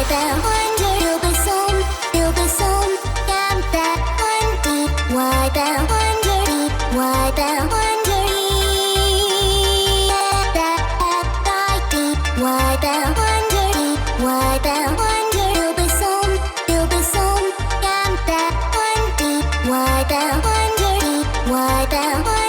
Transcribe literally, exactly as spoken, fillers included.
the wonder you'll be some, you'll be some. Got that one deep. Why the wonder deep? Why the wonder deep? That that right deep. Why the wonder deep? Why the wonder you'll be some, you'll be some. Got that one deep. Why the wonder deep? Why the wonder